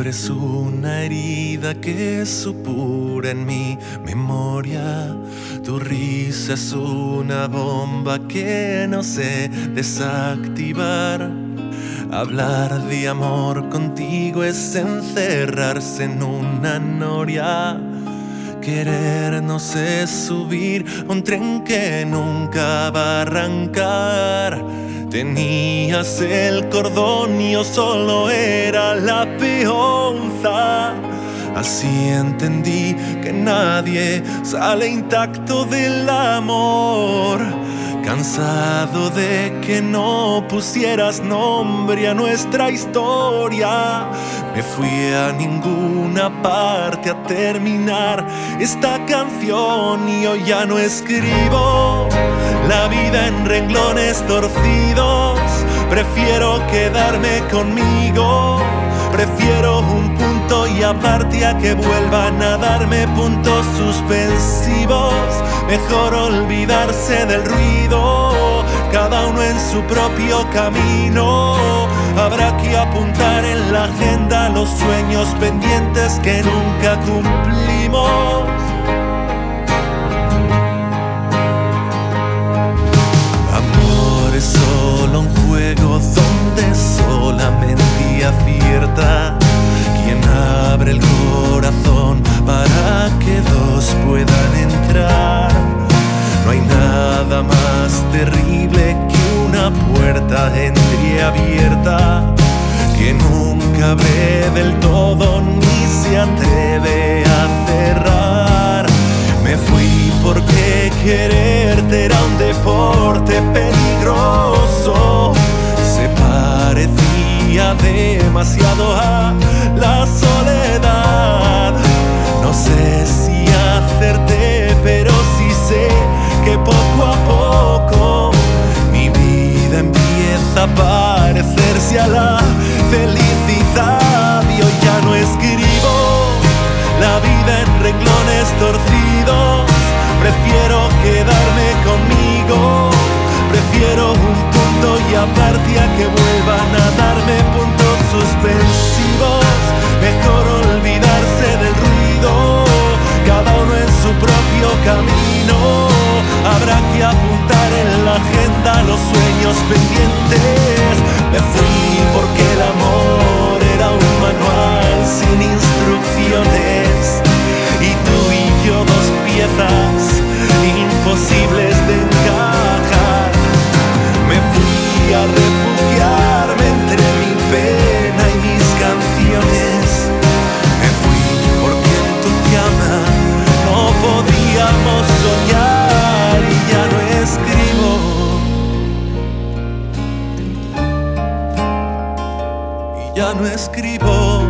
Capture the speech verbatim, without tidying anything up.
nombre es una herida que supura en mi memoria. Tu risa es una bomba que no sé desactivar. Hablar de amor contigo es encerrarse en una noria. Querernos es subir a un tren que nunca va a arrancar. Tenías el cordón y yo solo era la peonza. Así entendí que nadie sale intacto del amor. Cansado de que no pusieras nombre a nuestra historia, me fui a ninguna parte a terminar esta canción y hoy ya no escribo la vida en renglones torcidos. Prefiero quedarme conmigo, prefiero un punto y aparte a que vuelvan a darme puntos suspensivos. Mejor olvidarse del ruido, cada uno en su propio camino. Habrá que apuntar en la agenda los sueños pendientes que nunca cumplimos. Amor es solo un juego donde solamente acierta quien abre el corazón para que dos puedan entrar. No hay nada más terrible que una puerta entreabierta que nunca abre del todo ni se atreve a cerrar. Me fui porque quererte era un deporte peligroso. Se parecía demasiado a la soledad. No sé si acerté, pero sí sé que poco a poco mi vida empieza a parecerse a la felicidad. Y hoy ya no escribo la vida en renglones torcidos. Prefiero quedarme conmigo, prefiero un punto y aparte a que vuelvan a darme puntos suspensivos. Mejor olvidarse del ruido, cada uno en su propio camino. Habrá que apuntar en la agenda los sueños pendientes. Me fui porque el amor era un manual sin instrucciones y tú y yo dos piezas imposibles de encajar. Me fui a refugiarme entre mi pena y mis canciones. Me fui porque en tu cama no podíamos soñar y ya no escribo. Y ya no escribo.